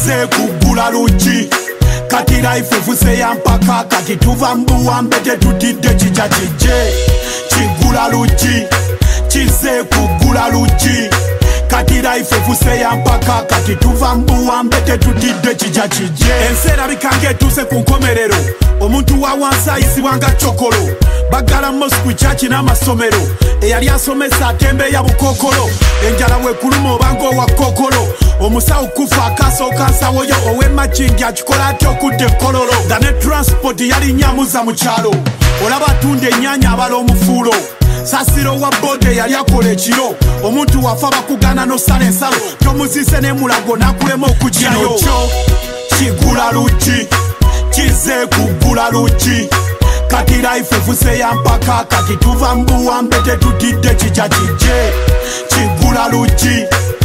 kize kugula luji kati life evuse ya mpaka kati tuva mbuwambete tutidde chicha chije chigula luji kize kugula luji kati life evuse ya mpaka kati tuva mbuwambete tutidde chicha chije ensera bikange tuse ku nkomerero omuntu wa wansi ayisibwanga chokolo bagala mosku chachi n'amasomero eyali asomesa atembe ya bukokolo enjala wekuluma obango wa kokolo omusawo kufa akasooka nsawoyo ow'emakingi akikola atya okudda ekkololo nga ne transport yali nyamuza mu kyalo olaba atunda ennyanya abala omufuulo sasiro wa bode yali akola ekiro omuntu wafa bakugana n'osala ensalo tomuzise n'emulago n'akulema okugyayo kyo kigula lugi kize kugula lugi kati life evuse ya mpaka kati tuva mbuwambete tutidde chicha chije kigula lugi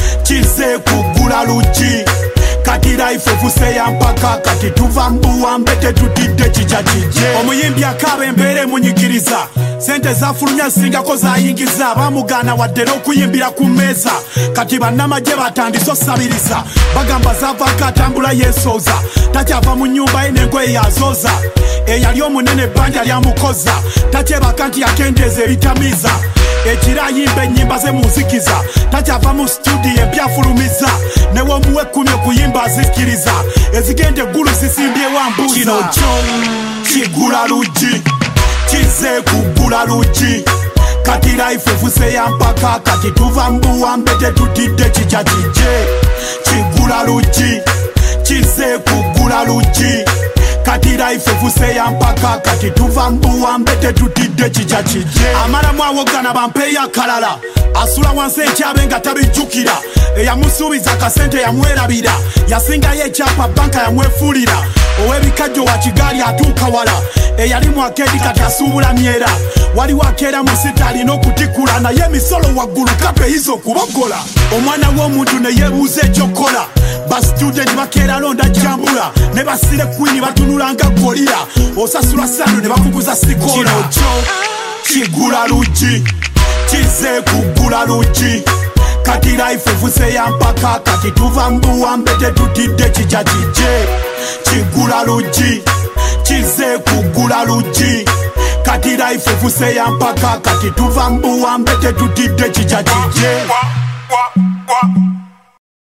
kize kugula lugi kati life evuse ya mpaka kati tuva mbuwambete tutidde chicha chije omuyimbi akaaba embeera emunyigiriza sente zafulumya singako zayingiza bamugana wadde n'okuyimbira ku mmeeza kati bannamagye batandise osabiriza bagamba zavaako atambula yeesooza takyava mu nnyumba ye n'engoye yazooza eyali omunene ebbanja lyamukoza takyebaka nti yakendeeza ebitamiiza ekiro ayimba ennyimba ze munzikiza takyava mu studio empyafulumiza newomuwa 10 okuyimba azikiriza ezigenda eggulu zisimbyewo ambuuza kino kyo kigula lugi kize kugula lugi kati life evuse ya mpaka kati tuva mbuwambete tutidde chicha chije kigula lugi kize kugula lugi kati life evuse ya mpaka kati tuva mbuwambete tutidde chicha chije amalamu awogana bampeeyo akalala asula wansi ekyabe nga tabijjukira eyamusuubiza akasente yamwerabira yasingayo ekyapa banka yamwefuulira ow'ebikajjo wa kigaali atuuka wala eyali mwakedi kati asuubula myera waliwo akeera mu sita alina okutikula naye emisolo waggulu kapeyiza okubogola omwana w'omuntu ne yeebuuza ekyokola basitudenti bakeera londa jambula ne basire kwini batunulanga golira osasula sano ne bakuguza sikola kino kyo kigula lugi kize kugula lugi kati life evuse ya mpaka kati tuva mbuwambete tutidde chicha chije kigula lugi kize kugula lugi kati life evuse ya mpaka kati tuva mbuwambete tutidde chicha chije